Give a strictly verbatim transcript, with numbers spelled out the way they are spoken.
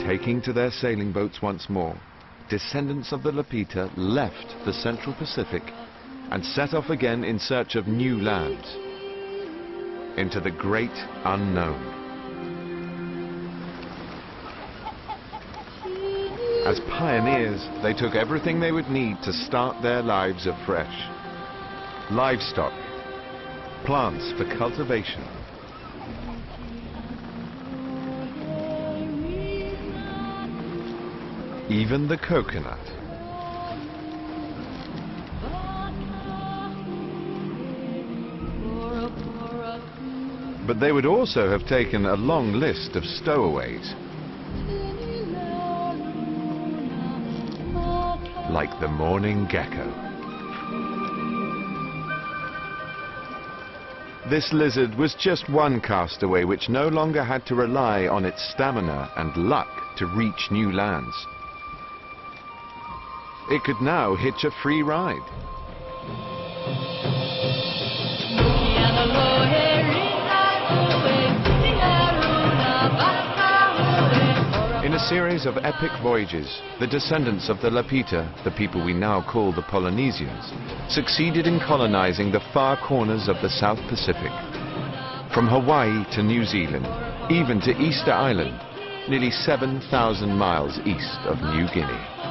Taking to their sailing boats once more, descendants of the Lapita left the Central Pacific and set off again in search of new lands, into the great unknown. As pioneers, they took everything they would need to start their lives afresh. Livestock, plants for cultivation, even the coconut. But they would also have taken a long list of stowaways, like the mourning gecko. This lizard was just one castaway which no longer had to rely on its stamina and luck to reach new lands. It could now hitch a free ride. In a series of epic voyages, the descendants of the Lapita, the people we now call the Polynesians, succeeded in colonizing the far corners of the South Pacific. From Hawaii to New Zealand, even to Easter Island, nearly seven thousand miles east of New Guinea.